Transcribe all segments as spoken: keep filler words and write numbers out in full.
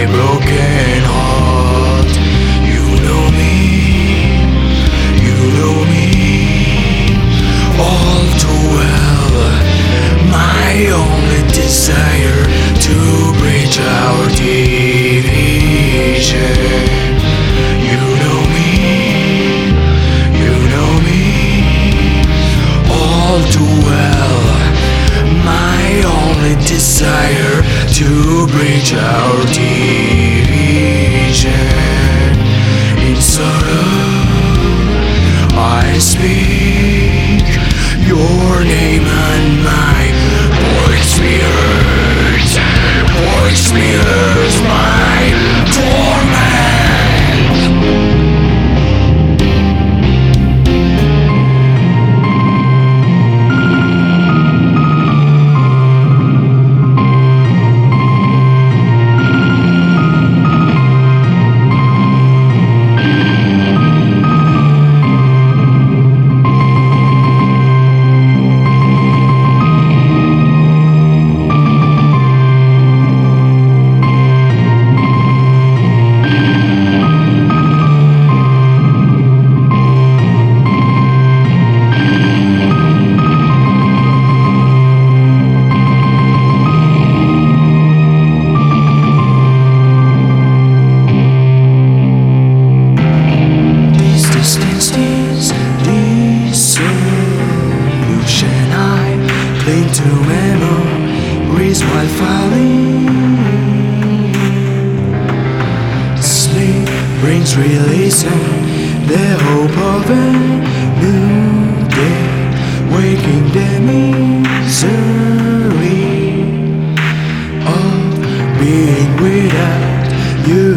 broken heart. You know me, you know me all too well. My only desire to bridge our division. You know me, you know me all too well. My only desire to bridge our division. In sorrow I speak your name and my voice mirrors, voice mirrors my torment. Cling to memories while falling. Sleep brings releasing the hope of a new day, waking the misery of being without you.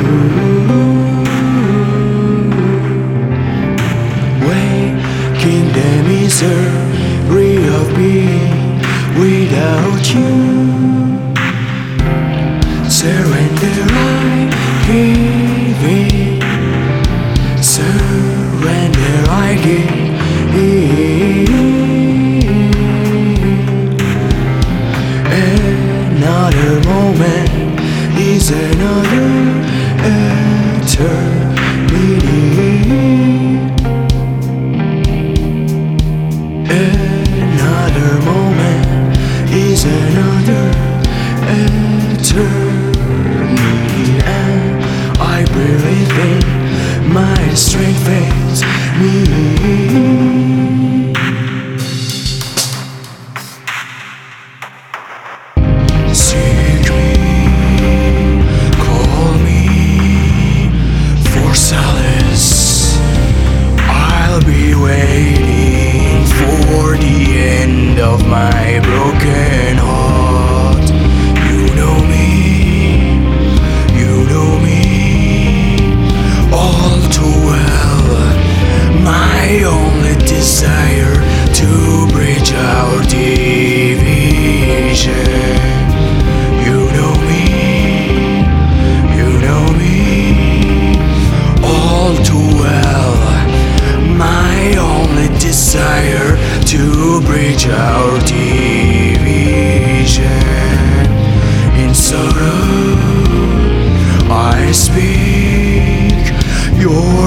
Waking the misery of being without you. Surrender, I give in. Surrender, I give in. Another moment is another eternity. Another moment is another eternity, and I believe in my strength fails me. Seek me, call me for solace. I'll be waiting for the end of my broken heart. You know me, you know me all too well. My only desire to bridge our division. You know me, you know me all too well. My only desire to bridge our division. In sorrow I speak your